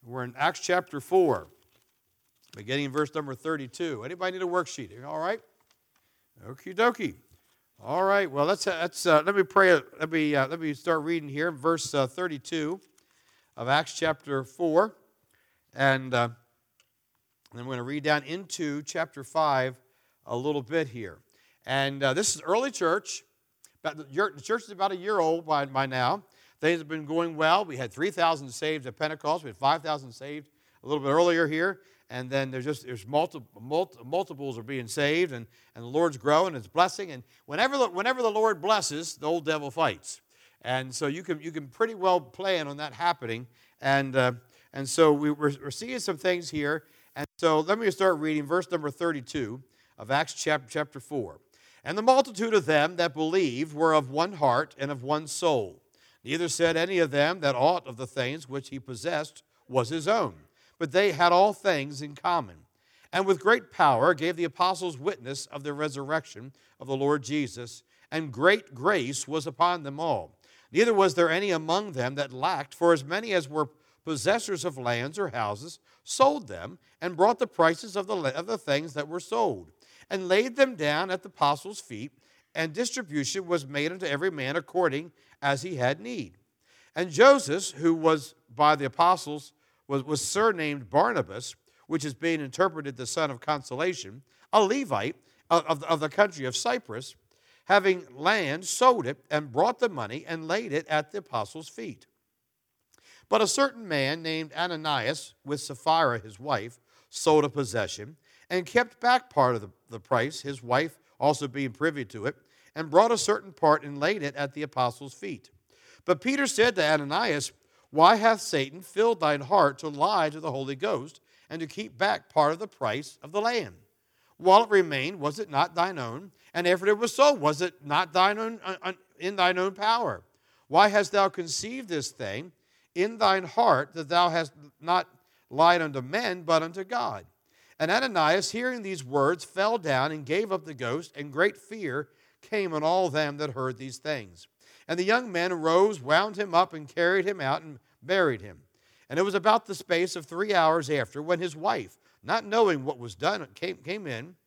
We're in Acts chapter 4, beginning in verse number 32. Anybody need a worksheet? All right? Okie dokie. All right. Well, let me pray. Let me start reading here, verse 32 of Acts chapter 4, and then we're going to read down into chapter 5 a little bit here. And this is early church. The church is about a year old by now. Things have been going well. We had 3,000 saved at Pentecost. We had 5,000 saved a little bit earlier here. And then there's multiples are being saved, and the Lord's growing, it's blessing. And whenever the Lord blesses, the old devil fights. And so you can pretty well plan on that happening. And so we're seeing some things here. And so let me start reading verse number 32 of Acts chapter 4. And the multitude of them that believed were of one heart and of one soul. Neither said any of them that aught of the things which he possessed was his own, but they had all things in common. And with great power gave the apostles witness of the resurrection of the Lord Jesus, and great grace was upon them all. Neither was there any among them that lacked, for as many as were possessors of lands or houses sold them, and brought the prices of the things that were sold, and laid them down at the apostles' feet, and distribution was made unto every man according as he had need. And Joseph, who was by the apostles was surnamed Barnabas, which is being interpreted the son of consolation, a Levite of the country of Cyprus, having land, sold it, and brought the money, and laid it at the apostles' feet. But a certain man named Ananias, with Sapphira his wife, sold a possession, and kept back part of the price, his wife also being privy to it, and brought a certain part and laid it at the apostles' feet. But Peter said to Ananias, Why hath Satan filled thine heart to lie to the Holy Ghost, and to keep back part of the price of the land? While it remained, was it not thine own? And after it was sold, was it not thine own in thine own power? Why hast thou conceived this thing in thine heart, that thou hast not lied unto men, but unto God? And Ananias, hearing these words, fell down and gave up the ghost, and great fear came on all them that heard these things. And the young men arose, wound him up, and carried him out, and buried him. And it was about the space of 3 hours after, when his wife, not knowing what was done, came in.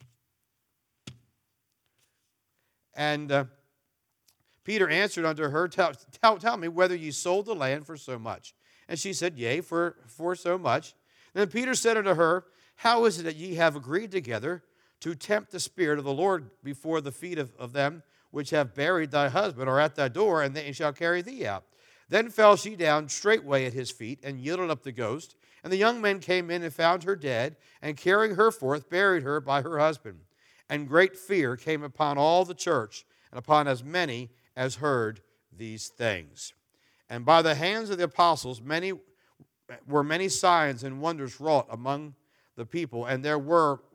And Peter answered unto her, Tell me whether ye sold the land for so much. And she said, Yea, for so much. And then Peter said unto her, How is it that ye have agreed together to tempt the Spirit of the Lord before the feet of them which have buried thy husband, or at thy door, and they shall carry thee out? Then fell she down straightway at his feet, and yielded up the ghost. And the young men came in and found her dead, and carrying her forth, buried her by her husband. And great fear came upon all the church, and upon as many as heard these things. And by the hands of the apostles many signs and wonders wrought among the people, and they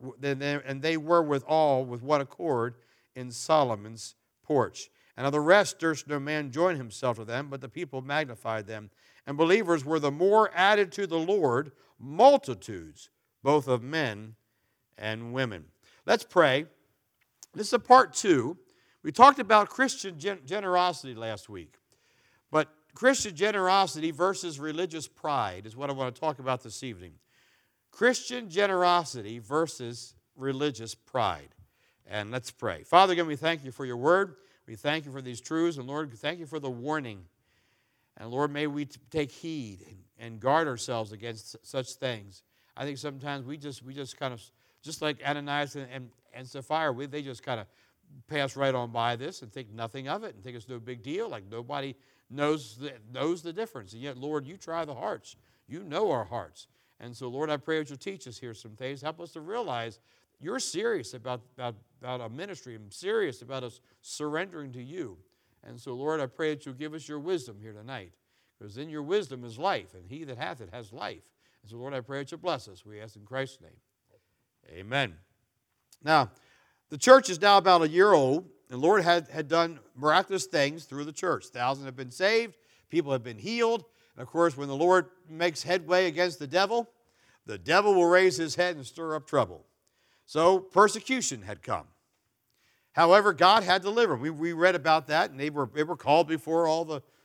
were withal with one accord in Solomon's porch. And of the rest durst no man join himself to them, but the people magnified them. And believers were the more added to the Lord, multitudes, both of men and women. Let's pray. This is a part 2. We talked about Christian generosity last week. But Christian generosity versus religious pride is what I want to talk about this evening. Christian generosity versus religious pride. And let's pray. Father, again, we thank you for your word. We thank you for these truths. And Lord, thank you for the warning. And Lord, may we take heed and guard ourselves against such things. I think sometimes we just kind of, just like Ananias and Sapphira, they just kind of pass right on by this and think nothing of it and think it's no big deal, like nobody knows the difference. And yet, Lord, you try the hearts. You know our hearts. And so, Lord, I pray that you'll teach us here some things. Help us to realize you're serious about a ministry and serious about us surrendering to you. And so, Lord, I pray that you'll give us your wisdom here tonight, because in your wisdom is life, and he that hath it has life. And so, Lord, I pray that you'll bless us. We ask in Christ's name. Amen. Now, the church is now about a year old. The Lord had done miraculous things through the church. Thousands have been saved. People have been healed. And, of course, when the Lord makes headway against the devil will raise his head and stir up trouble. So persecution had come. However, God had delivered them. We read about that, and they were called before all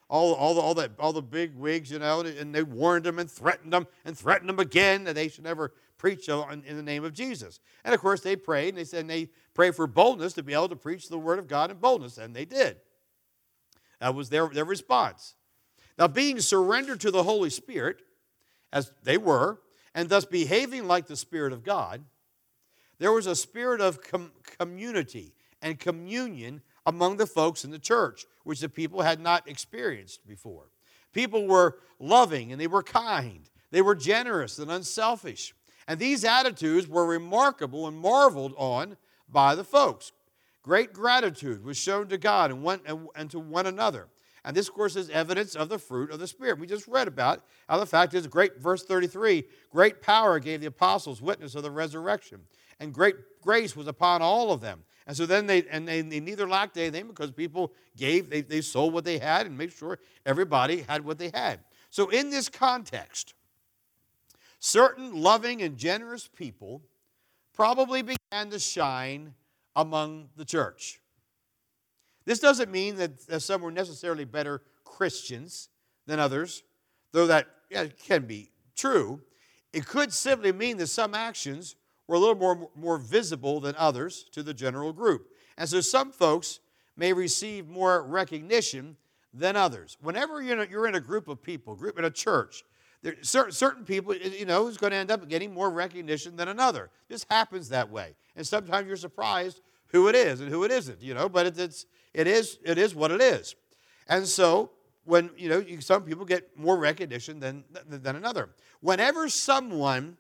all the big wigs, and they warned them and threatened them again that they should never preach in the name of Jesus. And of course they prayed, and they said they prayed for boldness to be able to preach the word of God in boldness, and they did. That was their response. Now, being surrendered to the Holy Spirit, as they were, and thus behaving like the Spirit of God, there was a spirit of community and communion among the folks in the church, which the people had not experienced before. People were loving and they were kind. They were generous and unselfish. And these attitudes were remarkable and marveled on by the folks. Great gratitude was shown to God and to one another. And this, of course, is evidence of the fruit of the Spirit. We just read about how the fact is, verse 33, great power gave the apostles witness of the resurrection, and great grace was upon all of them. And so then they neither lacked anything because people gave, they sold what they had and made sure everybody had what they had. So in this context, certain loving and generous people probably began to shine among the church. This doesn't mean that some were necessarily better Christians than others, though that can be true. It could simply mean that some actions were a little more visible than others to the general group. And so some folks may receive more recognition than others. Whenever you're in a group of people, in a church, there certain people, who's going to end up getting more recognition than another. This happens that way. And sometimes you're surprised who it is and who it isn't, but it is what it is. And so when, some people get more recognition than another. Whenever someone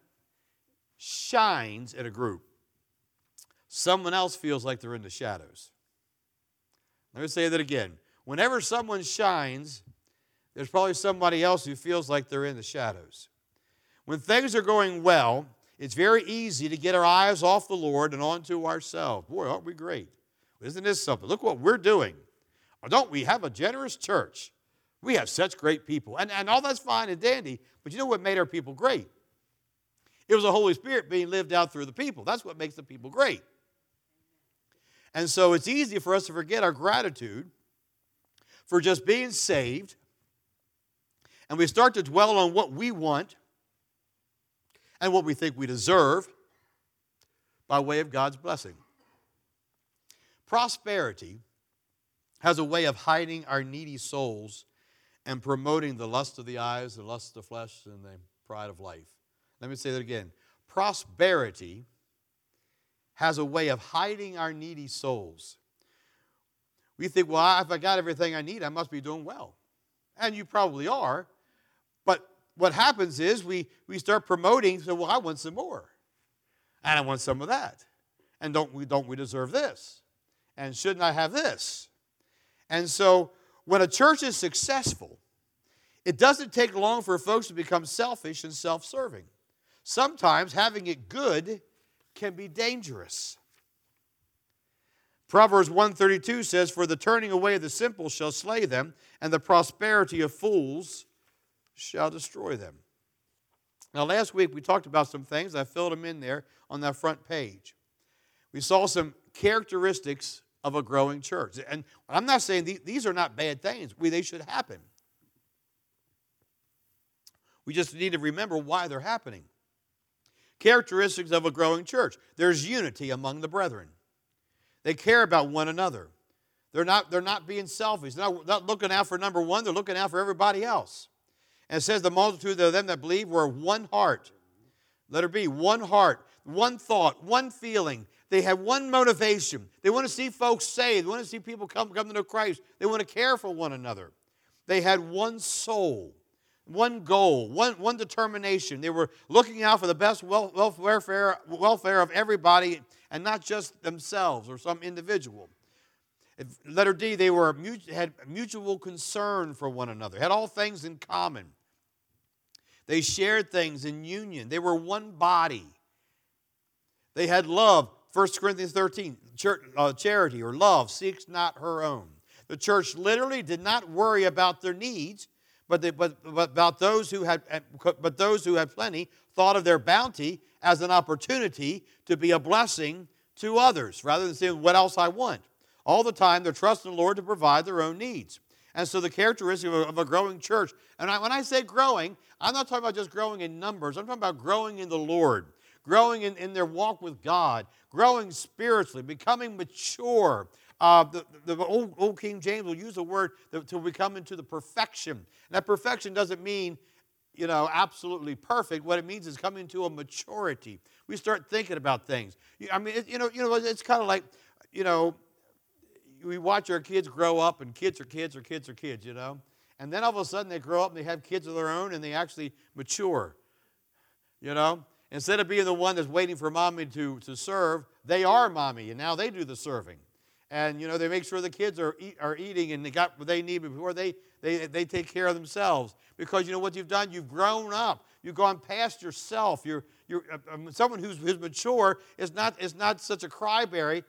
shines in a group, someone else feels like they're in the shadows. Let me say that again. Whenever someone shines, there's probably somebody else who feels like they're in the shadows. When things are going well, it's very easy to get our eyes off the Lord and onto ourselves. Boy, aren't we great? Isn't this something? Look what we're doing. Or don't we have a generous church? We have such great people. And all that's fine and dandy, but you know what made our people great? It was the Holy Spirit being lived out through the people. That's what makes the people great. And so it's easy for us to forget our gratitude for just being saved, and we start to dwell on what we want and what we think we deserve by way of God's blessing. Prosperity has a way of hiding our needy souls and promoting the lust of the eyes, the lust of the flesh, and the pride of life. Let me say that again. Prosperity has a way of hiding our needy souls. We think, well, if I got everything I need, I must be doing well. And you probably are. But what happens is we start promoting, so, well, I want some more. And I want some of that. And don't we deserve this? And shouldn't I have this? And so when a church is successful, it doesn't take long for folks to become selfish and self-serving. Sometimes having it good can be dangerous. Proverbs 1:32 says, "For the turning away of the simple shall slay them, and the prosperity of fools shall destroy them." Now, last week we talked about some things. I filled them in there on that front page. We saw some characteristics of a growing church. And I'm not saying these are not bad things. They should happen. We just need to remember why they're happening. Characteristics of a growing church. There's unity among the brethren. They care about one another. They're not being selfish. They're not looking out for number one. They're looking out for everybody else. And it says the multitude of them that believe were one heart. Let it be one heart, one thought, one feeling. They have one motivation. They want to see folks saved. They want to see people come to know Christ. They want to care for one another. They had one soul, one goal, one determination. They were looking out for the best welfare of everybody and not just themselves or some individual. Letter D, they had mutual concern for one another, had all things in common. They shared things in union. They were one body. They had love. 1 Corinthians 13, charity or love seeks not her own. The church literally did not worry about their needs, but those who had plenty thought of their bounty as an opportunity to be a blessing to others, rather than saying, what else I want? All the time, they're trusting the Lord to provide their own needs. And so the characteristic of a growing church, and when I say growing, I'm not talking about just growing in numbers. I'm talking about growing in the Lord, growing in their walk with God, growing spiritually, becoming mature. The old King James will use the word to become into the perfection. And that perfection doesn't mean, absolutely perfect. What it means is coming to a maturity. We start thinking about things. I mean, it's kind of like, we watch our kids grow up, and kids are kids, and then all of a sudden they grow up and they have kids of their own and they actually mature, Instead of being the one that's waiting for mommy to serve, they are mommy, and now they do the serving. And, they make sure the kids are eating and they got what they need before they take care of themselves. Because you know what you've done? You've grown up. You've gone past yourself. You're someone who's mature is not such a crybaby,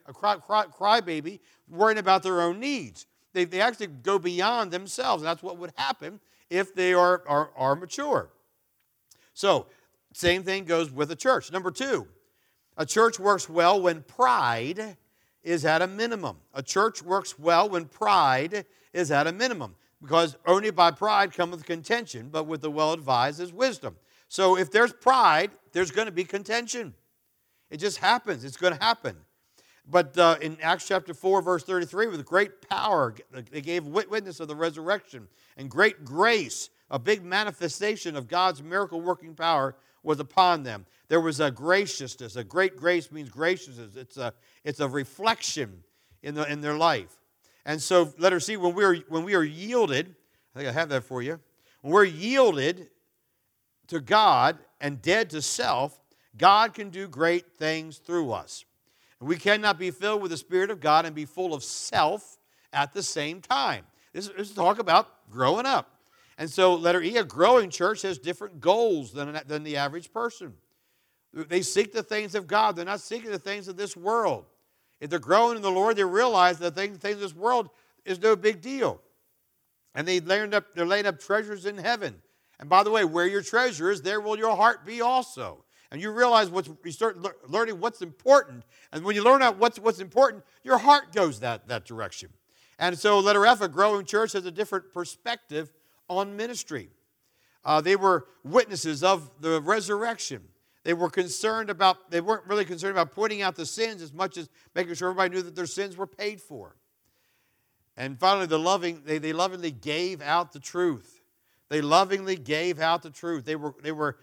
worrying about their own needs. They actually go beyond themselves. And that's what would happen if they are mature. So, same thing goes with a church. Number 2, a church works well when pride is at a minimum. A church works well when pride is at a minimum, because only by pride cometh contention, but with the well-advised is wisdom. So if there's pride, there's going to be contention. It just happens. It's going to happen. But in Acts chapter 4, verse 33, with great power, they gave witness of the resurrection, and great grace, a big manifestation of God's miracle-working power was upon them. There was a graciousness. A great grace means graciousness. It's a reflection in their life. And so, letter C, when we are yielded, I think I have that for you. When we're yielded to God and dead to self, God can do great things through us. And we cannot be filled with the Spirit of God and be full of self at the same time. This is talk about growing up. And so, letter E, a growing church has different goals than the average person. They seek the things of God. They're not seeking the things of this world. If they're growing in the Lord, they realize that the things of this world is no big deal. And they're laying up treasures in heaven. And by the way, where your treasure is, there will your heart be also. And you realize you start learning what's important. And when you learn out what's important, your heart goes that direction. And so, letter F, a growing church has a different perspective on ministry. They were witnesses of the resurrection. They weren't really concerned about pointing out the sins as much as making sure everybody knew that their sins were paid for. And finally, they lovingly gave out the truth. They lovingly gave out the truth. They were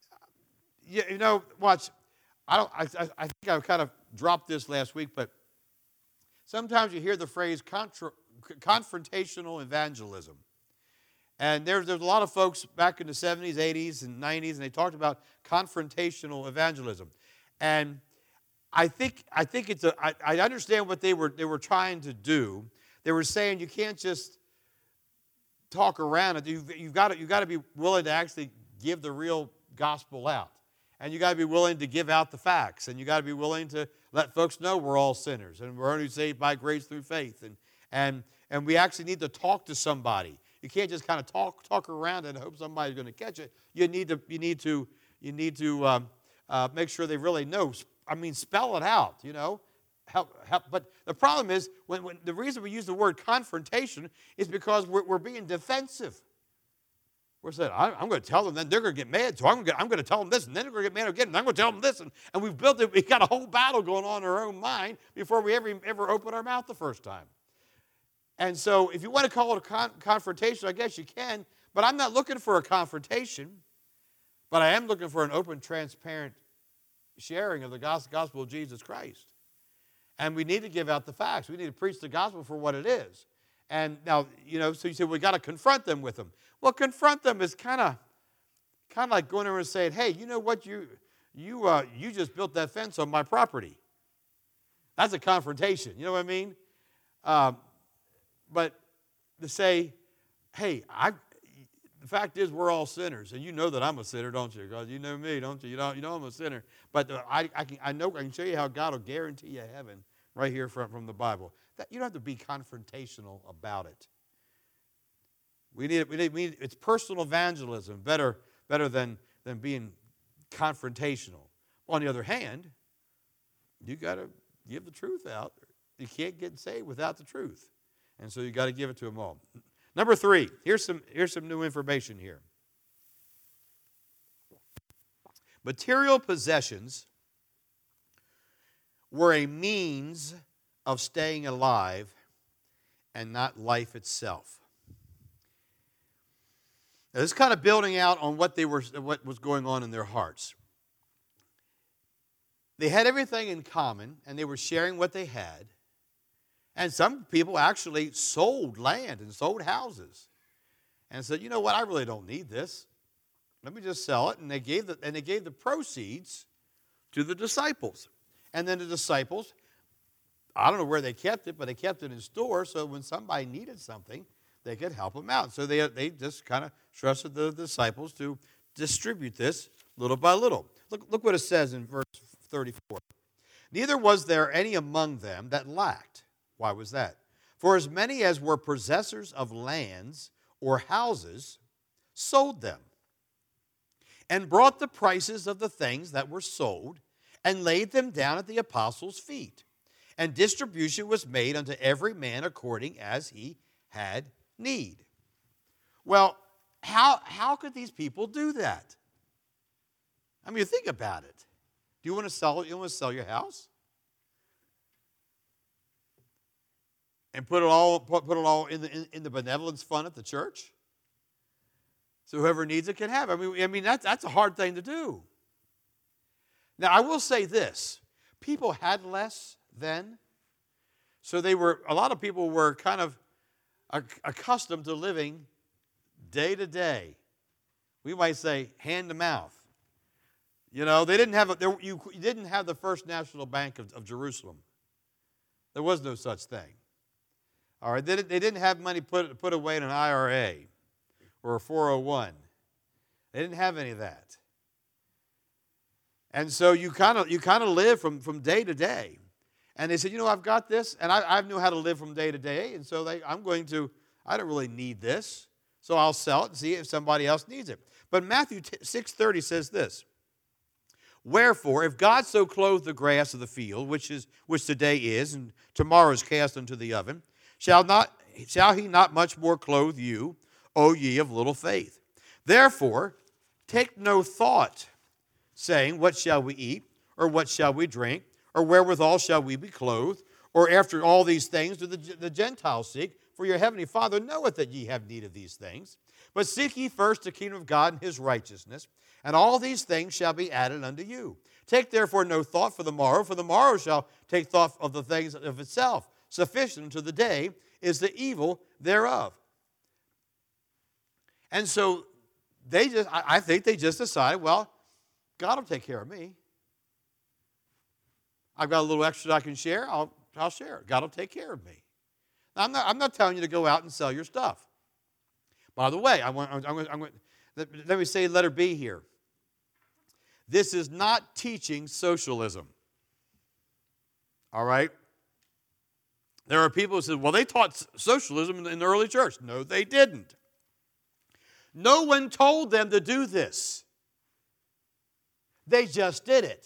watch. I think I kind of dropped this last week, but sometimes you hear the phrase confrontational evangelism. And there's a lot of folks back in the 70s, 80s, and 90s, and they talked about confrontational evangelism. And I think I understand what they were trying to do. They were saying you can't just talk around it. You've got to be willing to actually give the real gospel out. And you got to be willing to give out the facts. And you got to be willing to let folks know we're all sinners and we're only saved by grace through faith. And we actually need to talk to somebody. You can't just kind of talk around it and hope somebody's going to catch it. You need to make sure they really know. I mean, spell it out. Help. But the problem is when the reason we use the word confrontation is because we're being defensive. We're saying, I'm going to tell them, then they're going to get mad. So I'm going to tell them this, and then they're going to get mad again, and I'm going to tell them this, and we've got a whole battle going on in our own mind before we ever open our mouth the first time. And so if you want to call it a confrontation, I guess you can, but I'm not looking for a confrontation, but I am looking for an open, transparent sharing of the gospel of Jesus Christ. And we need to give out the facts. We need to preach the gospel for what it is. And now, so you say, we got to confront them with them. Well, confront them is kind of like going over and saying, hey, you know what, you just built that fence on my property. That's a confrontation. You know what I mean? But to say, hey, the fact is we're all sinners, and you know that I'm a sinner, don't you? Because you know me, don't you? You know I'm a sinner. But I can show you how God will guarantee you heaven right here from the Bible. You don't have to be confrontational about it. We need it's personal evangelism better than being confrontational. On the other hand, you got to give the truth out. You can't get saved without the truth. And so you got to give it to them all. Number 3, here's some new information here. Material possessions were a means of staying alive and not life itself. Now, this is kind of building out on what was going on in their hearts. They had everything in common, and they were sharing what they had. And some people actually sold land and sold houses and said, you know what, I really don't need this. Let me just sell it. And they gave the proceeds to the disciples. And then the disciples, I don't know where they kept it, but they kept it in store so when somebody needed something, they could help them out. So they just kind of trusted the disciples to distribute this little by little. Look what it says in verse 34. Neither was there any among them that lacked. Why was that? For as many as were possessors of lands or houses sold them and brought the prices of the things that were sold and laid them down at the apostles' feet. And distribution was made unto every man according as he had need. Well, how could these people do that? I mean, think about it. Do you want to sell it? You want to sell your house? And put it all in the benevolence fund at the church? So whoever needs it can have it. I mean that's a hard thing to do. Now, I will say this. People had less then. So a lot of people were kind of accustomed to living day to day. We might say hand to mouth. You know, they didn't have you didn't have the First National Bank of Jerusalem. There was no such thing. All right, they didn't have money put away in an IRA or a 401. They didn't have any of that. And so you kind of live from day to day. And they said, you know, I've got this, and I knew how to live from day to day, and so I don't really need this, so I'll sell it and see if somebody else needs it. But Matthew 6:30 says this, wherefore, if God so clothe the grass of the field, which today is, and tomorrow is cast into the oven, shall he not much more clothe you, O ye of little faith? Therefore, take no thought, saying, what shall we eat, or what shall we drink, or wherewithal shall we be clothed? Or after all these things do the Gentiles seek? For your heavenly Father knoweth that ye have need of these things. But seek ye first the kingdom of God and his righteousness, and all these things shall be added unto you. Take therefore no thought for the morrow shall take thought of the things of itself. Sufficient unto the day is the evil thereof. And so I think they just decided, well, God will take care of me. I've got a little extra I can share. I'll share it. God will take care of me. Now, I'm not telling you to go out and sell your stuff. By the way, let me say letter B here. This is not teaching socialism. All right? There are people who say, well, they taught socialism in the early church. No, they didn't. No one told them to do this. They just did it.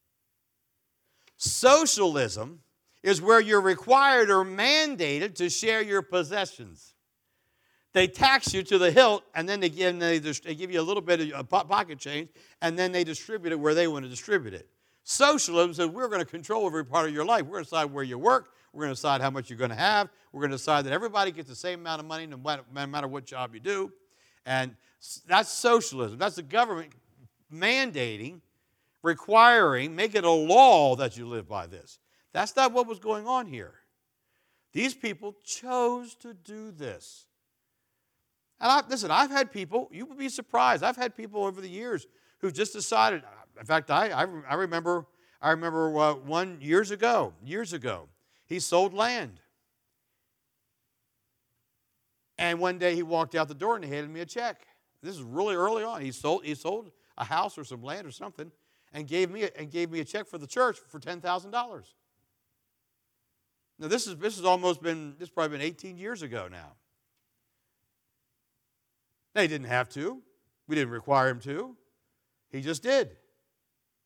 Socialism is where you're required or mandated to share your possessions. They tax you to the hilt, and then they give you a little bit of pocket change, and then they distribute it where they want to distribute it. Socialism says we're going to control every part of your life. We're going to decide where you work. We're going to decide how much you're going to have. We're going to decide that everybody gets the same amount of money no matter what job you do. And that's socialism. That's the government mandating, requiring, making a law that you live by this. That's not what was going on here. These people chose to do this. And I've had people, you would be surprised, I've had people over the years who just decided, in fact, I remember one years ago, he sold land. And one day he walked out the door and he handed me a check. This is really early on. He sold a house or some land or something and gave me a check for the church for $10,000. Now this has probably been 18 years ago now. They didn't have to. We didn't require him to. He just did.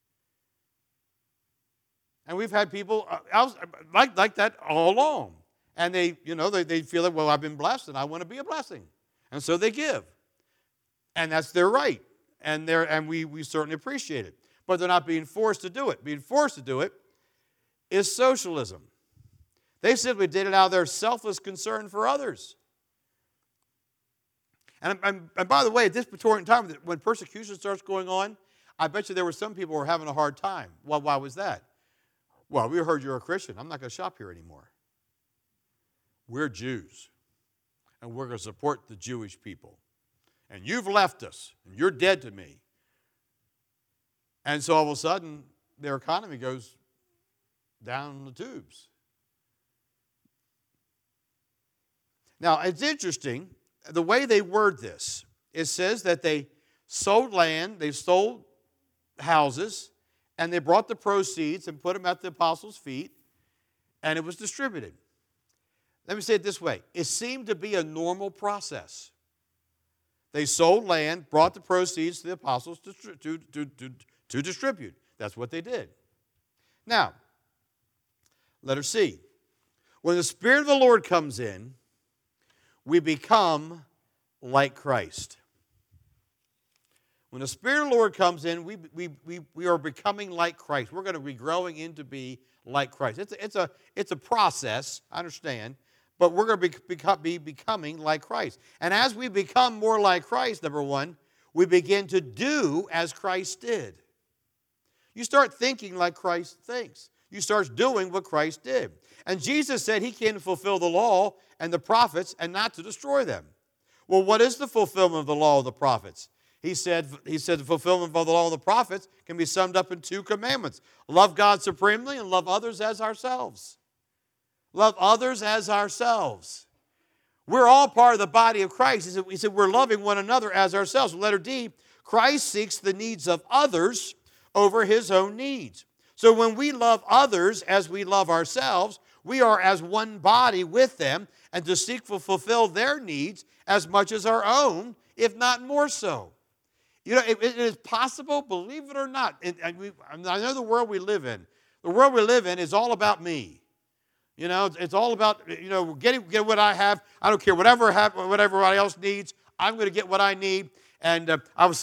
And we've had people like that all along. And they feel like, well, I've been blessed and I want to be a blessing. And so they give. And that's their right. And we certainly appreciate it. But they're not being forced to do it. Being forced to do it is socialism. They simply did it out of their selfless concern for others. And by the way, at this point in time, when persecution starts going on, I bet you there were some people who were having a hard time. Well, why was that? Well, we heard you're a Christian. I'm not going to shop here anymore. We're Jews, and we're going to support the Jewish people. And you've left us, and you're dead to me. And so all of a sudden, their economy goes down the tubes. Now, it's interesting, the way they word this. It says that they sold land, they sold houses, and they brought the proceeds and put them at the apostles' feet, and it was distributed. Let me say it this way. It seemed to be a normal process. They sold land, brought the proceeds to the apostles to distribute. That's what they did. Now, letter C. When the Spirit of the Lord comes in, we become like Christ. When the Spirit of the Lord comes in, we are becoming like Christ. We're going to be growing into be like Christ. It's a process, I understand, but we're going to be becoming like Christ. And as we become more like Christ, number one, we begin to do as Christ did. You start thinking like Christ thinks. You start doing what Christ did. And Jesus said he came to fulfill the law and the prophets and not to destroy them. Well, what is the fulfillment of the law and the prophets? He said the fulfillment of the law and the prophets can be summed up in 2 commandments. Love God supremely and love others as ourselves. Love others as ourselves. We're all part of the body of Christ. He said we're loving one another as ourselves. Letter D, Christ seeks the needs of others over his own needs. So when we love others as we love ourselves, we are as one body with them and to seek to fulfill their needs as much as our own, if not more so. You know, it is possible, believe it or not. I know the world we live in. The world we live in is all about me. You know, it's all about, get what I have. I don't care whatever everybody else needs. I'm going to get what I need. And I was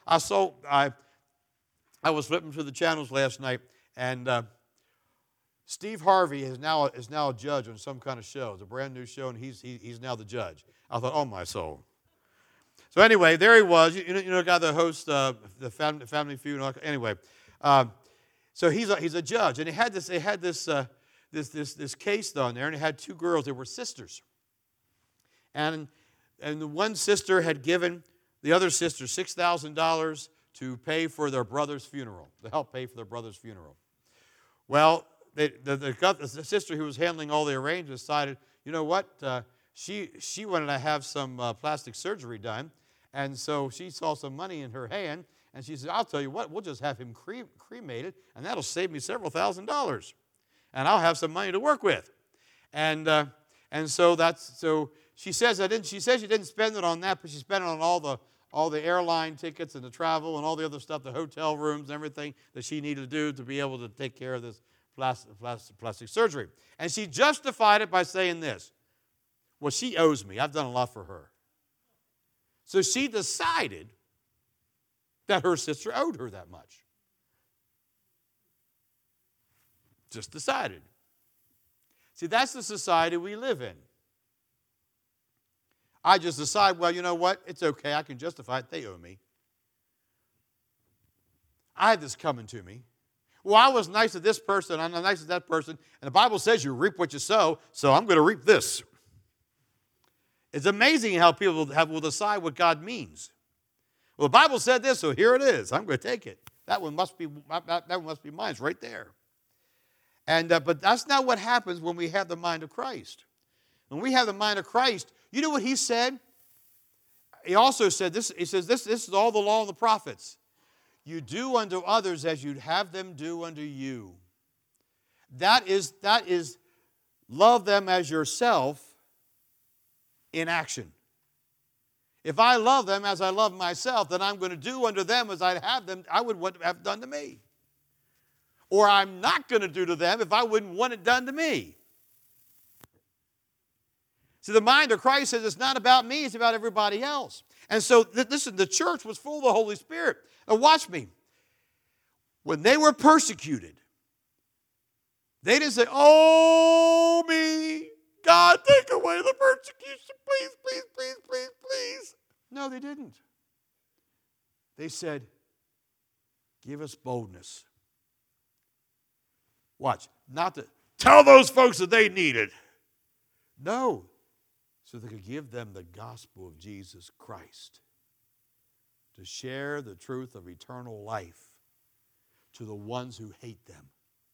flipping through the channels last night, and Steve Harvey is now a judge on some kind of show. It's a brand new show, and he's now the judge. I thought, oh my soul. So anyway, there he was. You know the guy that hosts the Family Feud. Anyway, so he's a judge, and they had this case down there, and it had 2 girls. They were sisters, and the one sister had given the other sister $6,000 to pay for their brother's funeral, to help pay for their brother's funeral. Well, the sister who was handling all the arrangements decided, you know what? She wanted to have some plastic surgery done, and so she saw some money in her hand, and she said, I'll tell you what, we'll just have him cremated, and that'll save me several $1,000s, and I'll have some money to work with. And so she says she didn't spend it on that, but she spent it on all the airline tickets and the travel and all the other stuff, the hotel rooms and everything that she needed to do to be able to take care of this plastic surgery. And she justified it by saying this, well, she owes me. I've done a lot for her. So she decided that her sister owed her that much. Just decided. See, that's the society we live in. I just decide, well, you know what? It's okay. I can justify it. They owe me. I had this coming to me. Well, I was nice to this person. I'm nice to that person. And the Bible says you reap what you sow, so I'm going to reap this. It's amazing how people will decide what God means. Well, the Bible said this, so here it is. I'm going to take it. That one must be mine. It's right there. And but that's not what happens when we have the mind of Christ. When we have the mind of Christ, you know what he said? He also said this. He says this is all the law of the prophets. You do unto others as you'd have them do unto you. That is love them as yourself in action. If I love them as I love myself, then I'm going to do unto them as I would have done to me. Or I'm not going to do to them if I wouldn't want it done to me. See, the mind of Christ says it's not about me, it's about everybody else. And so, listen, the church was full of the Holy Spirit. Now watch me. When they were persecuted, they didn't say, oh me, God, take away the persecution, please, please, please, please, please. No, they didn't. They said, give us boldness. Watch, not to tell those folks that they need it. No, so they could give them the gospel of Jesus Christ, to share the truth of eternal life to the ones who hate them.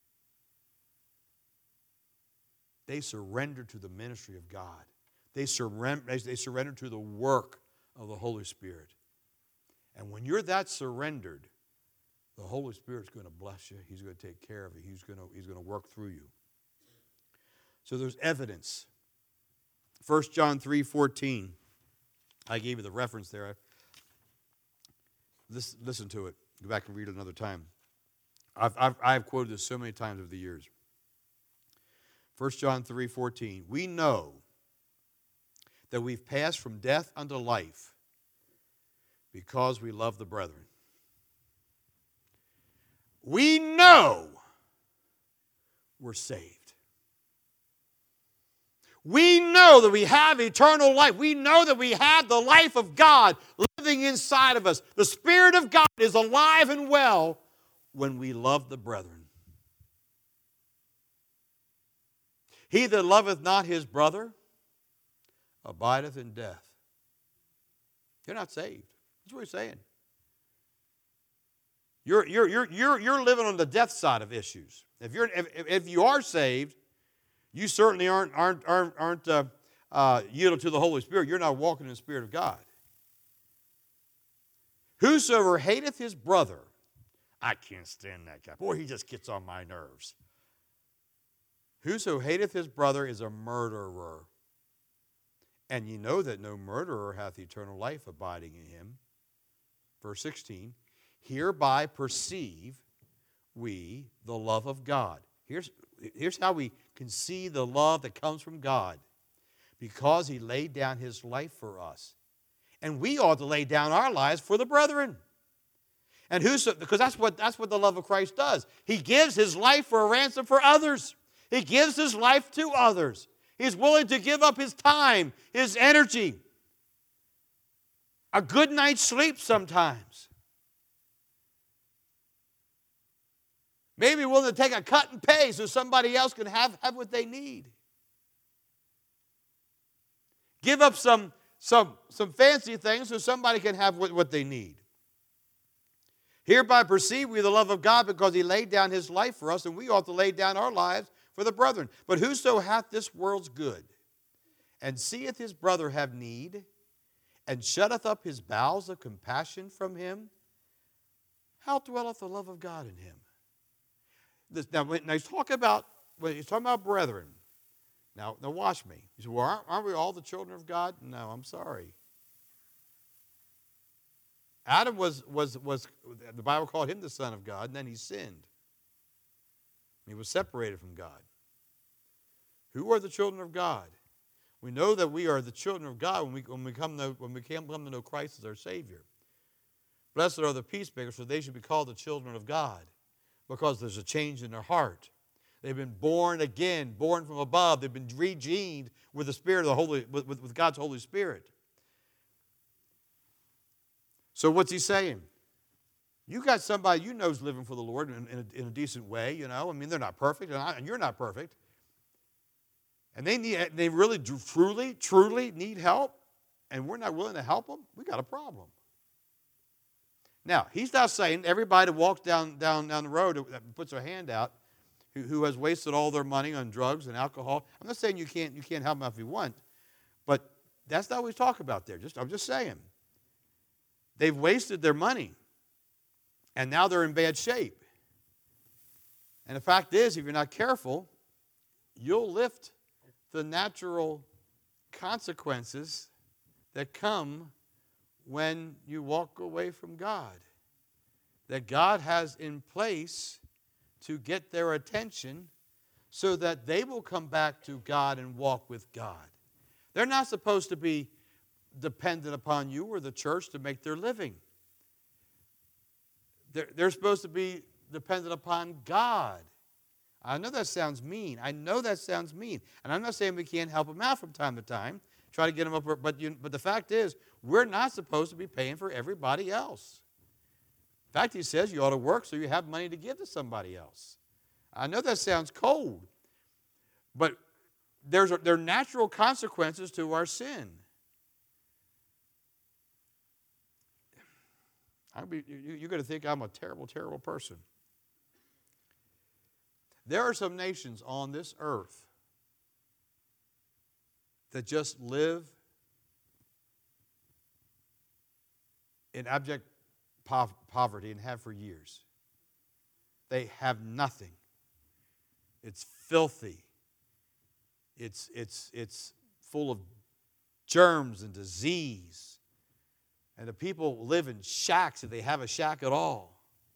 They surrendered to the ministry of God. They surrendered to the work of the Holy Spirit. And when you're that surrendered, the Holy Spirit's going to bless you. He's going to take care of you. He's going to work through you. So there's evidence. 1 John 3:14. I gave you the reference there. Listen to it. Go back and read it another time. I've quoted this so many times over the years. 1 John 3:14. We know that we've passed from death unto life because we love the brethren. We know we're saved. We know that we have eternal life. We know that we have the life of God living inside of us. The Spirit of God is alive and well when we love the brethren. He that loveth not his brother abideth in death. You're not saved. That's what he's saying. You're living on the death side of issues. If you are saved, you certainly aren't yielded to the Holy Spirit. You're not walking in the Spirit of God. Whosoever hateth his brother, I can't stand that guy. Boy, he just gets on my nerves. Whoso hateth his brother is a murderer. And ye know that no murderer hath eternal life abiding in him. Verse 16, hereby perceive we the love of God. Here's how we can see the love that comes from God. Because he laid down his life for us. And we ought to lay down our lives for the brethren. And because that's what the love of Christ does. He gives his life for a ransom for others. He gives his life to others. He's willing to give up his time, his energy, a good night's sleep sometimes. Maybe willing to take a cut and pay so somebody else can have what they need. Give up some fancy things so somebody can have what they need. Hereby perceive we the love of God because he laid down his life for us, and we ought to lay down our lives for the brethren. But whoso hath this world's good, and seeth his brother have need, and shutteth up his bowels of compassion from him, how dwelleth the love of God in him? Now he's talking about brethren. Now watch me. He said, well, aren't we all the children of God? No, I'm sorry. Adam was the Bible called him the son of God, and then he sinned. He was separated from God. Who are the children of God? We know that we are the children of God when we come to know Christ as our Savior. Blessed are the peacemakers, for they should be called the children of God, because there's a change in their heart. They've been born again, born from above. They've been regened with the Spirit of the Holy, with God's Holy Spirit. So what's he saying? You got somebody you know is living for the Lord in a decent way, you know. I mean, they're not perfect, and you're not perfect. And they really, truly need help, and we're not willing to help them. We got a problem. Now, he's not saying everybody that walks down the road that puts their hand out who has wasted all their money on drugs and alcohol. I'm not saying you can't help them if you want, but that's not what he's talking about there. I'm just saying. They've wasted their money, and now they're in bad shape. And the fact is, if you're not careful, you'll lift the natural consequences that come when you walk away from God. That God has in place to get their attention so that they will come back to God and walk with God. They're not supposed to be dependent upon you or the church to make their living. They're supposed to be dependent upon God. I know that sounds mean. And I'm not saying we can't help them out from time to time, try to get them up, but the fact is, we're not supposed to be paying for everybody else. In fact, he says you ought to work so you have money to give to somebody else. I know that sounds cold, but there are natural consequences to our sin. You're going to think I'm a terrible, terrible person. There are some nations on this earth that just live in abject poverty and have for years. They have nothing. It's filthy. It's full of germs and disease. And the people live in shacks if they have a shack at all.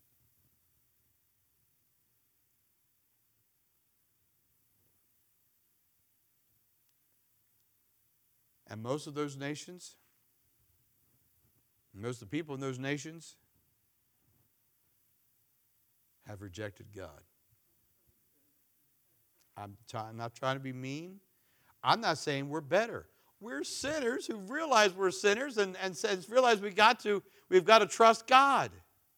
And most of those nations, most of the people in those nations have rejected God. I'm not trying to be mean. I'm not saying we're better. We're sinners who realize we're sinners and realize we've got to trust God.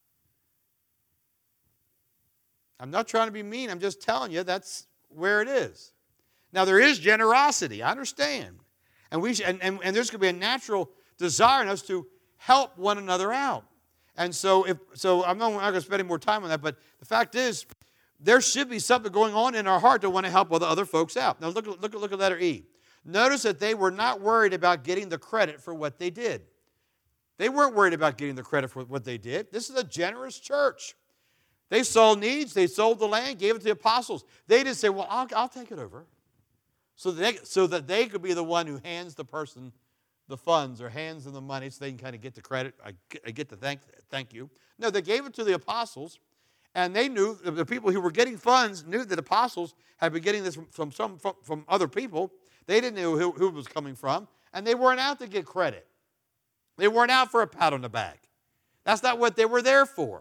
I'm not trying to be mean. I'm just telling you that's where it is. Now, there is generosity. I understand. And there's going to be a natural desire in us to help one another out. And so I'm not going to spend any more time on that, but the fact is, there should be something going on in our heart to want to help other folks out. Now look at letter E. Notice that they were not worried about getting the credit for what they did. They weren't worried about getting the credit for what they did. This is a generous church. They saw needs. They sold the land, gave it to the apostles. They didn't say, well, I'll take it over. So that they could be the one who hands the person the funds or hands them the money so they can kind of get the credit. I get the thank you. No, they gave it to the apostles, and they knew, the people who were getting funds knew that apostles had been getting this from other people. They didn't know who it was coming from, and they weren't out to get credit. They weren't out for a pat on the back. That's not what they were there for.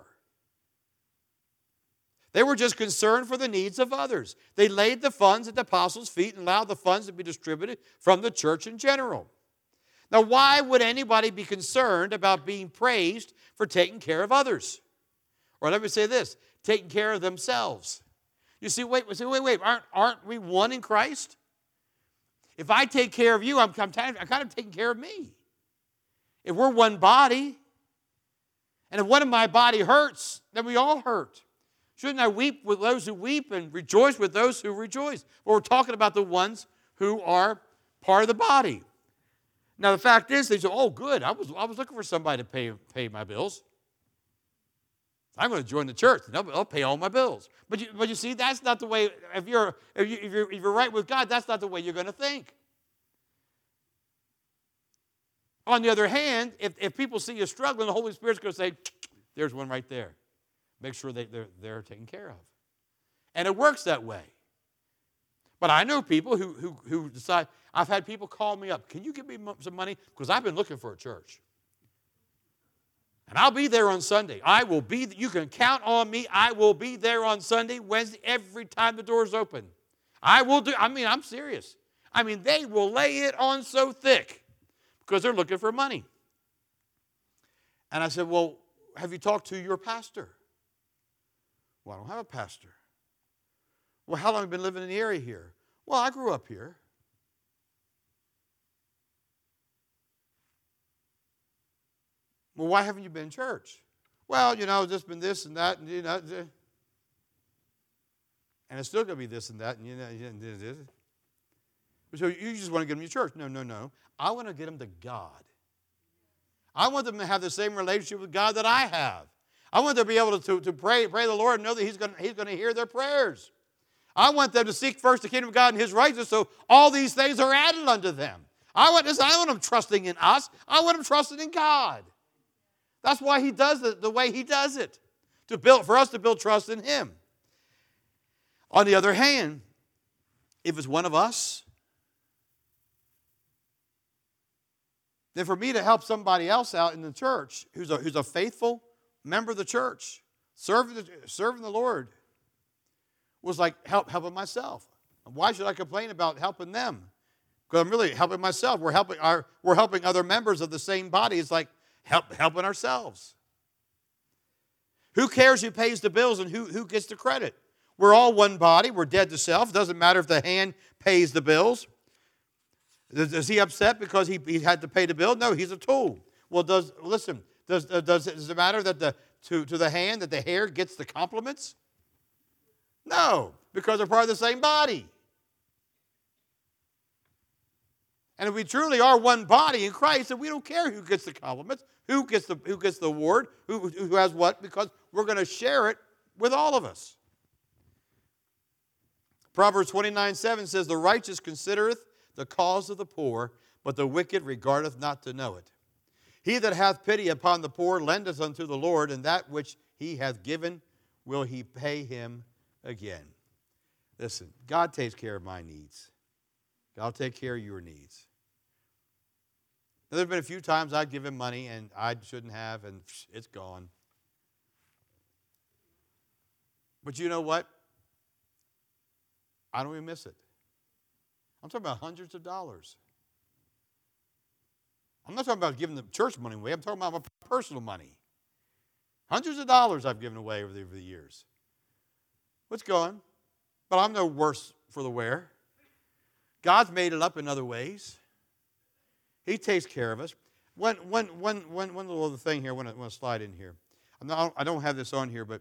They were just concerned for the needs of others. They laid the funds at the apostles' feet and allowed the funds to be distributed from the church in general. Now, why would anybody be concerned about being praised for taking care of others? Or let me say this, taking care of themselves. You see, wait, aren't we one in Christ? If I take care of you, I'm kind of taking care of me. If we're one body, and if one of my body hurts, then we all hurt. Shouldn't I weep with those who weep and rejoice with those who rejoice? Well, we're talking about the ones who are part of the body. Now, the fact is, they say, oh, good, I was looking for somebody to pay my bills. I'm going to join the church. They'll pay all my bills. But you see, that's not the way, if you're right with God, that's not the way you're going to think. On the other hand, if people see you struggling, the Holy Spirit's going to say, there's one right there. Make sure they're taken care of. And it works that way. But I know people who decide, I've had people call me up, can you give me some money? Because I've been looking for a church. And I'll be there on Sunday. You can count on me. I will be there on Sunday, Wednesday, every time the door's open. I'm serious. They will lay it on so thick because they're looking for money. And I said, well, have you talked to your pastor? Well, I don't have a pastor. Well, how long have you been living in the area here? Well, I grew up here. Well, why haven't you been in church? Well, it's just been this and that, and and it's still going to be this and that, and So you just want to get them to church? No. I want to get them to God. I want them to have the same relationship with God that I have. I want them to be able to pray the Lord and know that He's going to hear their prayers. I want them to seek first the kingdom of God and His righteousness, so all these things are added unto them. I want them trusting in us. I want them trusting in God. That's why He does it the way He does it, for us to build trust in Him. On the other hand, if it's one of us, than for me to help somebody else out in the church who's a faithful member of the church, serving the Lord, was like helping myself. Why should I complain about helping them? Because I'm really helping myself. We're helping other members of the same body. It's like helping ourselves. Who cares who pays the bills and who gets the credit? We're all one body. We're dead to self. It doesn't matter if the hand pays the bills. Is he upset because he had to pay the bill? No, he's a tool. Well, does it matter that to the hand that the hair gets the compliments? No, because they're part of the same body. And if we truly are one body in Christ, then we don't care who gets the compliments, who gets the award, who has what, because we're going to share it with all of us. Proverbs 29:7 says, "The righteous considereth the cause of the poor, but the wicked regardeth not to know it. He that hath pity upon the poor lendeth unto the Lord, and that which he hath given will he pay him again." Listen, God takes care of my needs. God will take care of your needs. Now, there have been a few times I've given money and I shouldn't have, and it's gone. But you know what? I don't even miss it. I'm talking about hundreds of dollars. I'm not talking about giving the church money away. I'm talking about my personal money. Hundreds of dollars I've given away over the years. It's gone. But I'm no worse for the wear. God's made it up in other ways. He takes care of us. One little other thing here, I want to slide in here. I don't have this on here, but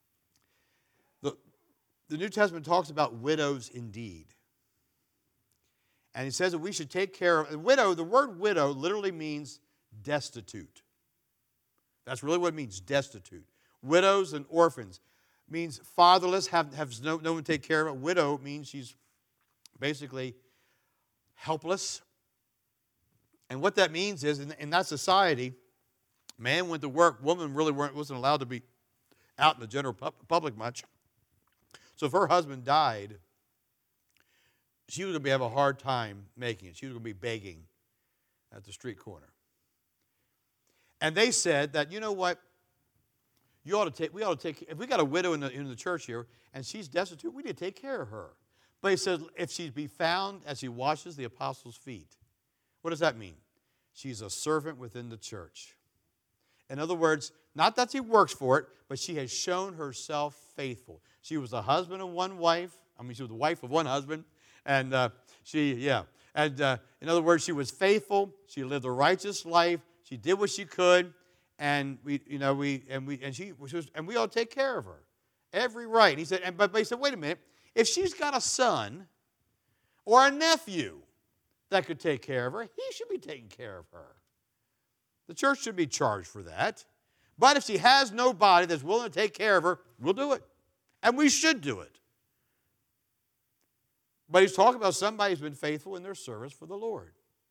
the New Testament talks about widows indeed. And he says that we should take care of, the word widow literally means destitute. That's really what it means, destitute. Widows and orphans means fatherless, have no one to take care of it. Widow means she's basically helpless. And what that means is, in that society, man went to work, woman really wasn't allowed to be out in the general public much. So if her husband died, she was going to have a hard time making it. She was going to be begging at the street corner. And they said that, you know what? We ought to take, if we got a widow in the church here and she's destitute, we need to take care of her. But he says, if she be found as she washes the apostles' feet. What does that mean? She's a servant within the church. In other words, not that she works for it, but she has shown herself faithful. She was a husband of one wife. She was the wife of one husband. And in other words, she was faithful. She lived a righteous life. She did what she could. And we ought to take care of her. Every right. And he said, but he said, wait a minute. If she's got a son or a nephew that could take care of her, he should be taking care of her. The church should be charged for that. But if she has nobody that's willing to take care of her, we'll do it. And we should do it. But he's talking about somebody who's been faithful in their service for the Lord.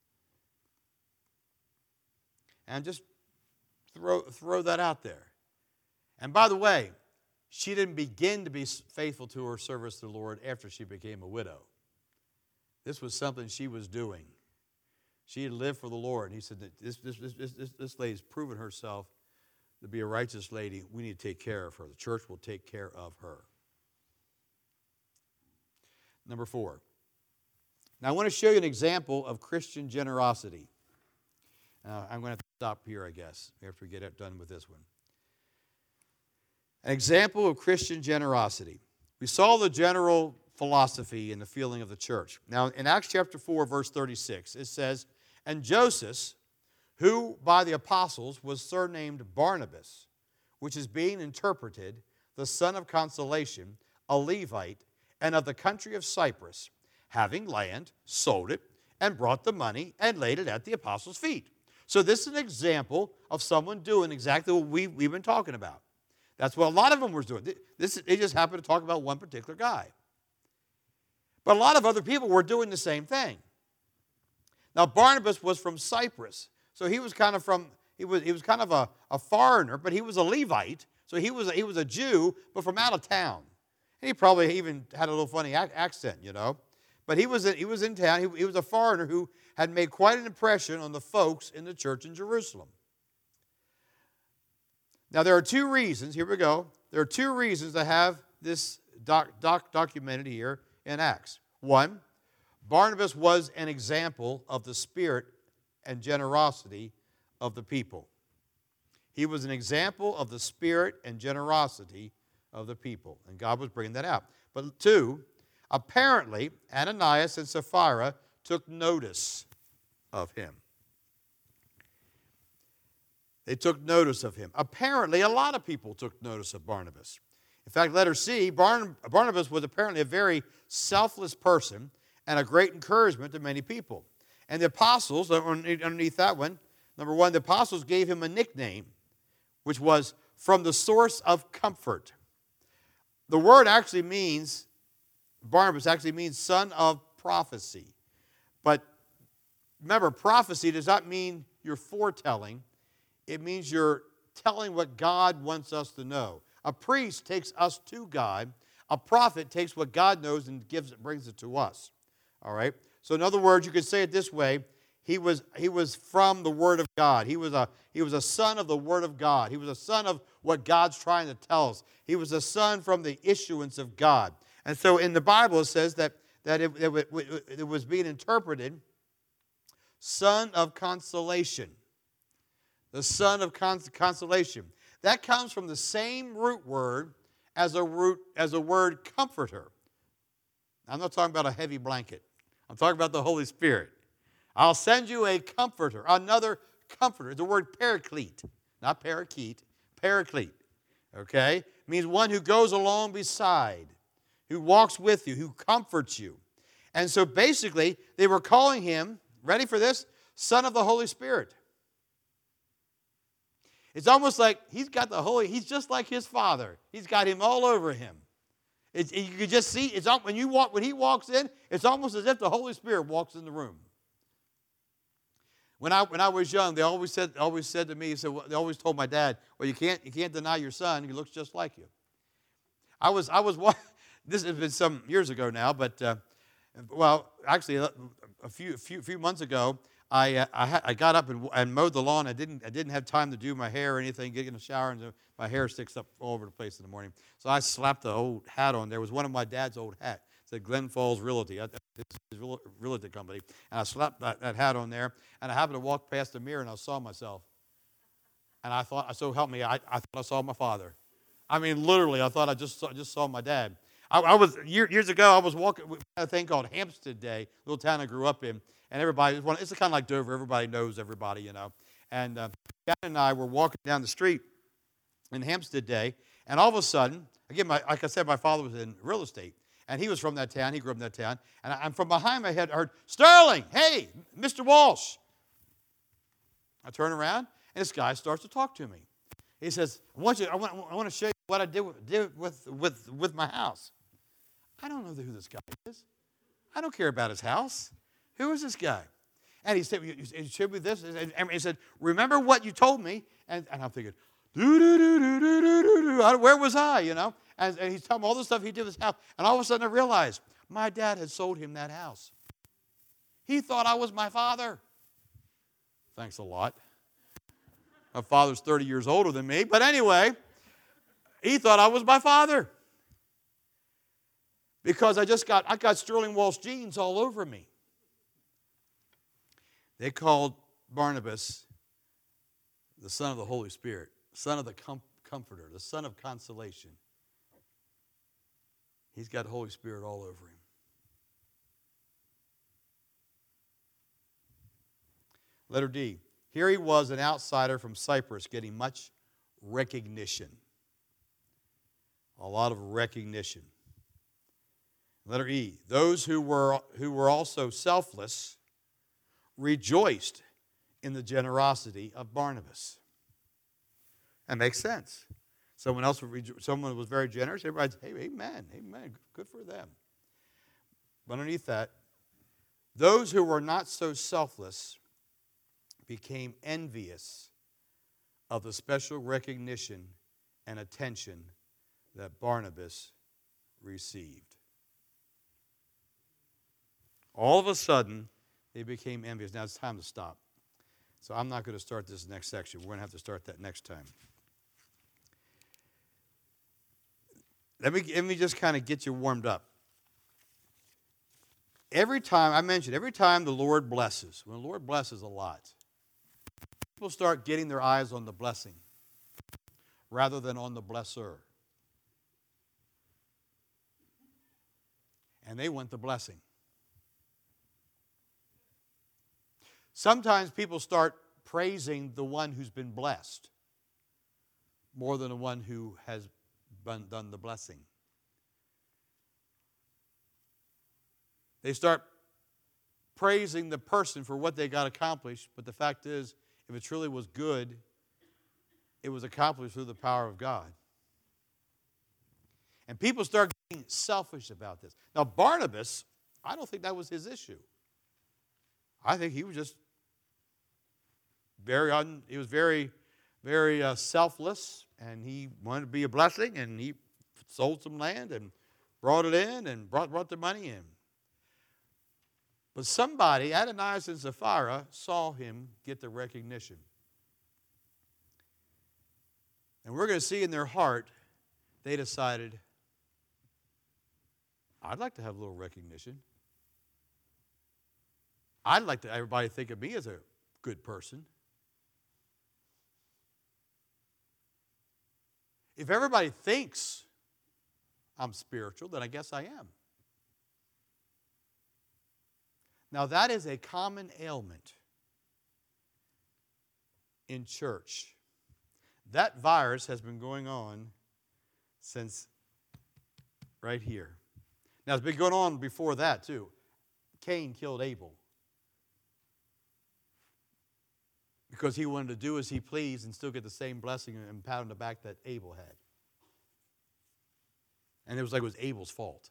And just throw that out there. And by the way, she didn't begin to be faithful to her service to the Lord after she became a widow. This was something she was doing. She had lived for the Lord. He said that this lady's proven herself to be a righteous lady. We need to take care of her. The church will take care of her. Number 4. Now I want to show you an example of Christian generosity. I'm going to have to stop here, I guess, after we get done with this one. An example of Christian generosity. We saw the general philosophy and the feeling of the church. Now, in Acts chapter 4, verse 36, it says, "And Joseph, who by the apostles was surnamed Barnabas, which is being interpreted, the son of consolation, a Levite, and of the country of Cyprus, having land, sold it, and brought the money, and laid it at the apostles' feet." So this is an example of someone doing exactly what we've been talking about. That's what a lot of them were doing. They just happened to talk about one particular guy. But a lot of other people were doing the same thing. Now, Barnabas was from Cyprus. So he was kind of a foreigner, but he was a Levite. So he was a Jew, but from out of town. And he probably even had a little funny accent, you know. But he was in town. He was a foreigner who had made quite an impression on the folks in the church in Jerusalem. Now, there are two reasons. Here we go. There are two reasons to have this documented here in Acts. One, Barnabas was an example of the spirit and generosity of the people. He was an example of the spirit and generosity of the people, and God was bringing that out. But two, apparently, Ananias and Sapphira took notice of him. They took notice of him. Apparently, a lot of people took notice of Barnabas. In fact, letter C, Barnabas was apparently a very selfless person and a great encouragement to many people. And the apostles, underneath that one, number one, the apostles gave him a nickname, which was from the source of comfort. The word actually means, Barnabas actually means son of prophecy. But remember, prophecy does not mean you're foretelling. It means you're telling what God wants us to know. A priest takes us to God. A prophet takes what God knows and brings it to us. All right? So in other words, you could say it this way. He was from the Word of God. He was a son of the Word of God. He was a son of what God's trying to tell us. He was a son from the issuance of God. And so in the Bible it says that it was being interpreted son of consolation. The son of consolation. That comes from the same root word as a word comforter. I'm not talking about a heavy blanket. I'm talking about the Holy Spirit. I'll send you a comforter, another comforter. The word paraclete, not parakeet, paraclete. Okay? It means one who goes along beside, who walks with you, who comforts you. And so basically, they were calling him, ready for this, Son of the Holy Spirit. It's almost like he's just like his Father. He's got him all over him. You can just see, when he walks in, it's almost as if the Holy Spirit walks in the room. When I was young, they always said to me, they always told my dad, well, you can't deny your son. He looks just like you. This has been some years ago now, but actually a few months ago, I got up and mowed the lawn. I didn't have time to do my hair or anything, get in the shower, and my hair sticks up all over the place in the morning. So I slapped the old hat on. There was one of my dad's old hats. It said Glen Falls Realty. It's his realty company. And I slapped that hat on there, and I happened to walk past the mirror, and I saw myself. And I thought, so help me, I thought I saw my father. I mean, literally, I thought I just saw my dad. Years ago, I was walking at a thing called Hampstead Day, little town I grew up in. And it's kind of like Dover. Everybody knows everybody, you know. And Dad and I were walking down the street in Hampstead Day, and all of a sudden, again, like I said, my father was in real estate, and he was from that town. He grew up in that town. And I'm from behind my head, I heard, Sterling, hey, Mr. Walsh. I turn around, and this guy starts to talk to me. He says, I want to show you what I did with my house. I don't know who this guy is. I don't care about his house. Who is this guy? And he said, you showed me this. And he said, remember what you told me? And I'm thinking, where was I, you know? And he's telling me all the stuff he did with his house. And all of a sudden I realized my dad had sold him that house. He thought I was my father. Thanks a lot. My father's 30 years older than me. But anyway, he thought I was my father. Because I got Sterling Walsh jeans all over me. They called Barnabas the son of the Holy Spirit, son of the comforter, the son of consolation. He's got the Holy Spirit all over him. Letter D. Here he was, an outsider from Cyprus, getting much recognition. A lot of recognition. Letter E. Those who were also selfless rejoiced in the generosity of Barnabas. That makes sense. Someone was very generous. Everybody's, hey, amen, good for them. But underneath that, those who were not so selfless became envious of the special recognition and attention that Barnabas received. All of a sudden, they became envious. Now it's time to stop. So I'm not going to start this next section. We're going to have to start that next time. Let me just kind of get you warmed up. Every time the Lord blesses, when the Lord blesses a lot, people start getting their eyes on the blessing rather than on the blesser. And they want the blessing. Sometimes people start praising the one who's been blessed more than the one who has done the blessing. They start praising the person for what they got accomplished, but the fact is, if it truly was good, it was accomplished through the power of God. And people start getting selfish about this. Now, Barnabas, I don't think that was his issue. I think he was just very selfless, and he wanted to be a blessing, and he sold some land and brought it in and brought the money in. But somebody, Ananias and Sapphira, saw him get the recognition. And we're going to see in their heart, they decided, I'd like to have a little recognition. I'd like to everybody think of me as a good person. If everybody thinks I'm spiritual, then I guess I am. Now, that is a common ailment in church. That virus has been going on since right here. Now, it's been going on before that, too. Cain killed Abel because he wanted to do as he pleased and still get the same blessing and pat on the back that Abel had. And it was Abel's fault.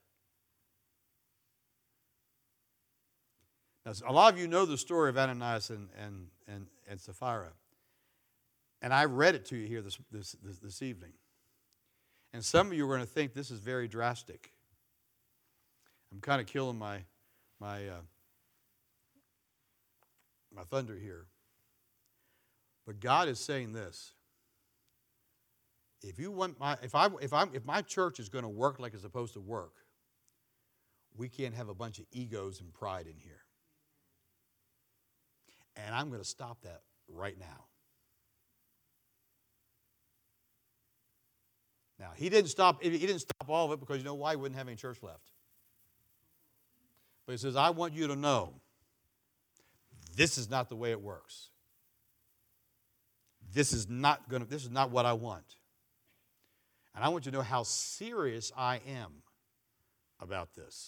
Now, a lot of you know the story of Ananias and Sapphira. And I read it to you here this evening. And some of you are going to think this is very drastic. I'm kind of killing my thunder here. But God is saying this. If my church is going to work like it's supposed to work, we can't have a bunch of egos and pride in here. And I'm going to stop that right now. Now, he didn't stop all of it because you know why? He wouldn't have any church left. But he says, I want you to know this is not the way it works. This is not what I want. And I want you to know how serious I am about this.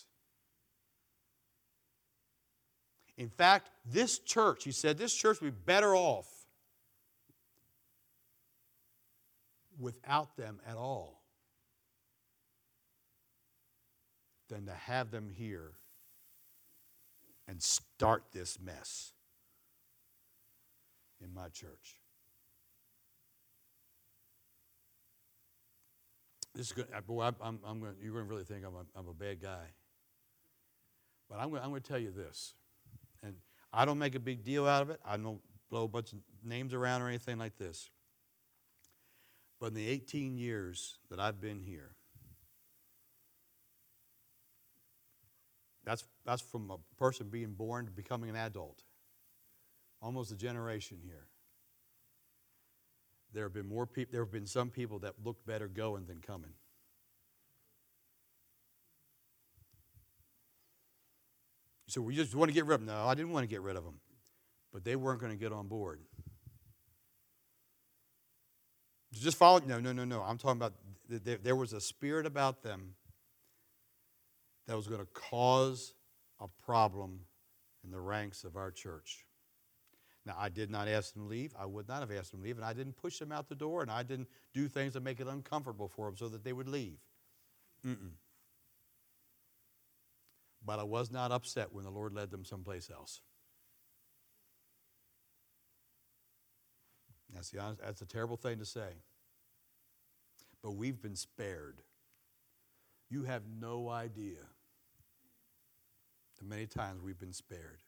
In fact, this church, he said, this church would be better off without them at all than to have them here and start this mess in my church. This is good. Boy, you're going to really think I'm a bad guy. But I'm going to tell you this. And I don't make a big deal out of it. I don't blow a bunch of names around or anything like this. But in the 18 years that I've been here, that's from a person being born to becoming an adult. Almost a generation here. There have been more people. There have been some people that look better going than coming. So we just want to get rid of them. No, I didn't want to get rid of them. But they weren't going to get on board. Just follow. No. I'm talking about there was a spirit about them that was going to cause a problem in the ranks of our church. Now, I did not ask them to leave. I would not have asked them to leave. And I didn't push them out the door. And I didn't do things to make it uncomfortable for them so that they would leave. But I was not upset when the Lord led them someplace else. That's a terrible thing to say. But we've been spared. You have no idea. The many times we've been spared.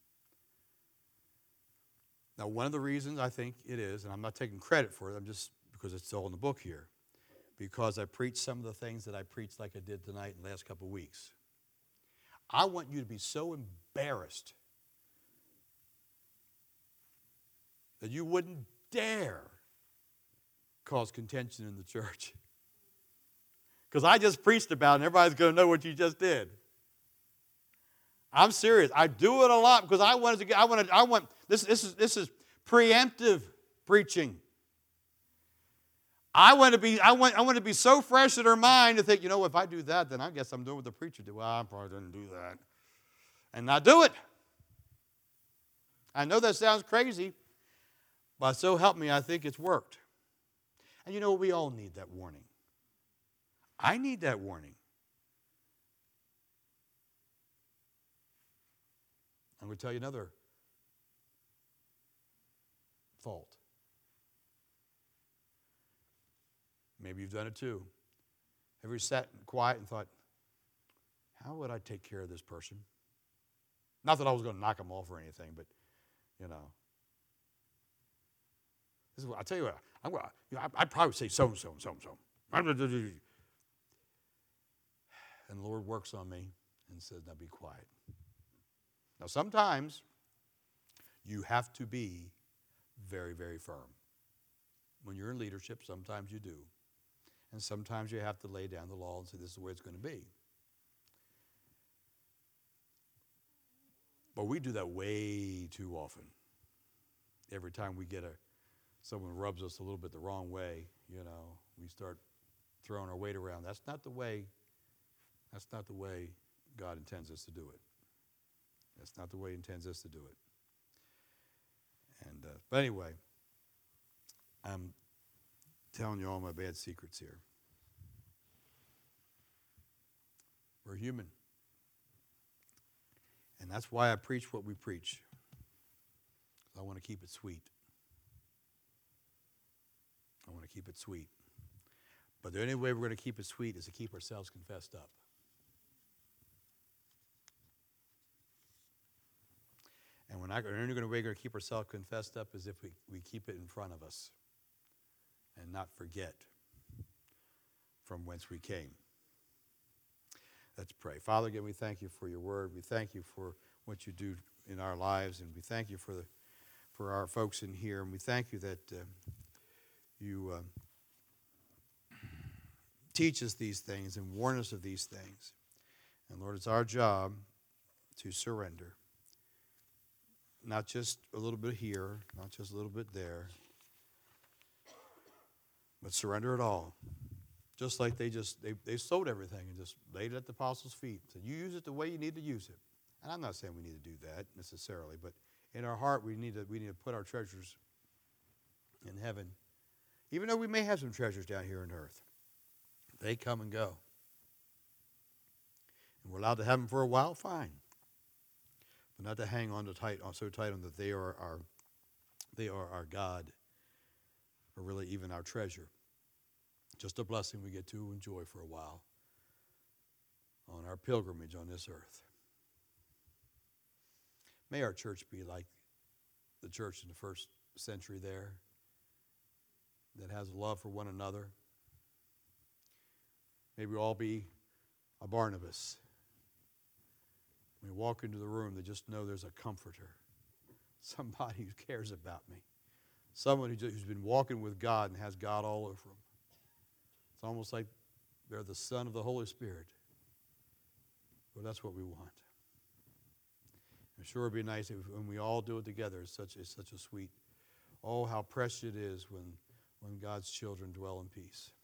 Now, one of the reasons I think it is, and I'm not taking credit for it, I'm just, because it's all in the book here, because I preached some of the things that I preached like I did tonight in the last couple of weeks. I want you to be so embarrassed that you wouldn't dare cause contention in the church. Because I just preached about it, and everybody's going to know what you just did. I'm serious. I do it a lot because this is preemptive preaching. I want to be so fresh in her mind to think, if I do that, then I guess I'm doing what the preacher did. Well, I probably didn't do that. And not do it. I know that sounds crazy, but so help me, I think it's worked. And we all need that warning. I need that warning. I'm going to tell you another fault. Maybe you've done it too. Have you sat quiet and thought, how would I take care of this person? Not that I was going to knock them off or anything, but, This is what, I'll tell you what, I'd probably say so-and-so and so-and-so. And the Lord works on me and says, now be quiet. Now, sometimes you have to be very, very firm. When you're in leadership, sometimes you do. And sometimes you have to lay down the law and say, this is the way it's going to be. But we do that way too often. Every time we get someone rubs us a little bit the wrong way, we start throwing our weight around. That's not the way God intends us to do it. That's not the way He intends us to do it. But anyway, I'm telling you all my bad secrets here. We're human. And that's why I preach what we preach. I want to keep it sweet. I want to keep it sweet. But the only way we're going to keep it sweet is to keep ourselves confessed up. And the only way we're going to keep ourselves confessed up is if we keep it in front of us and not forget from whence we came. Let's pray. Father, again, we thank you for your word. We thank you for what you do in our lives, and we thank you for our folks in here, and we thank you that you teach us these things and warn us of these things. And Lord, it's our job to surrender. Not just a little bit here, not just a little bit there, but surrender it all. Just like they sold everything and just laid it at the apostles' feet. So you use it the way you need to use it. And I'm not saying we need to do that necessarily, but in our heart we need to put our treasures in heaven. Even though we may have some treasures down here on earth. They come and go. And we're allowed to have them for a while, fine. But not to hang on so tight on that they are our God, or really even our treasure. Just a blessing we get to enjoy for a while on our pilgrimage on this earth. May our church be like the church in the first century there, that has love for one another. May we all be a Barnabas. When we walk into the room, they just know there's a comforter, somebody who cares about me, someone who's been walking with God and has God all over them. It's almost like they're the Son of the Holy Spirit. Well, that's what we want. I'm sure it'd be nice when we all do it together. It's such a sweet, oh, how precious it is when God's children dwell in peace.